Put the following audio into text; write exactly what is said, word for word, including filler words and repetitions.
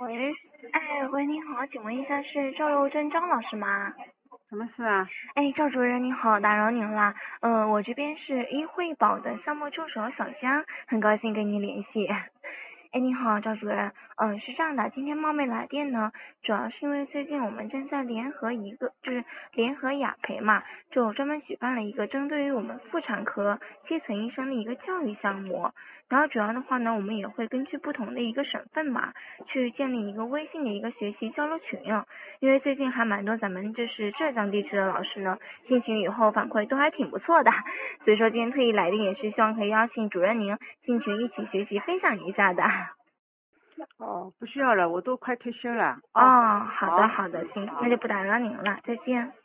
喂，哎，喂，你好，请问一下是赵又珍张老师吗？ 什么事啊？ 哎，赵主任你好，打扰您了。嗯、我这边是医惠保的项目助手小香，很高兴跟您联系。哎，你好，赵主任。嗯，是这样的，今天冒昧来电呢，主要是因为最近我们正在联合一个，就是联合雅培嘛，就专门举办了一个针对于我们妇产科基层医生的一个教育项目。然后主要的话呢，我们也会根据不同的一个省份嘛，去建立一个微信的一个学习交流群。因为最近还蛮多咱们就是浙江地区的老师呢，进群以后反馈都还挺不错的，所以说今天特意来电也是希望可以邀请主任您进群一起学习分享一下的。 哦，不需要了，我都快退休了。哦， 哦，好的好， 好的， 嗯， 行， 好。 那就不打扰您了，再见。